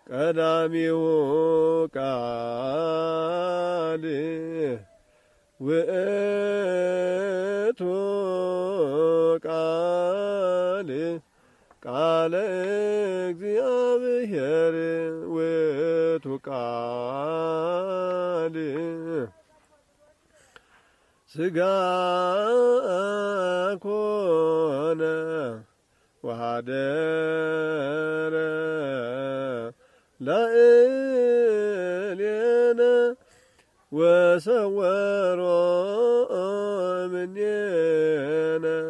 ቀዳሚው ቃል ውእቱ ቃል ቃለ እግዚአብሔር ውእቱ ቃል ሥጋ ኮነ ወኀደረ ላዕሌነ ወሰወሮ እምኔነ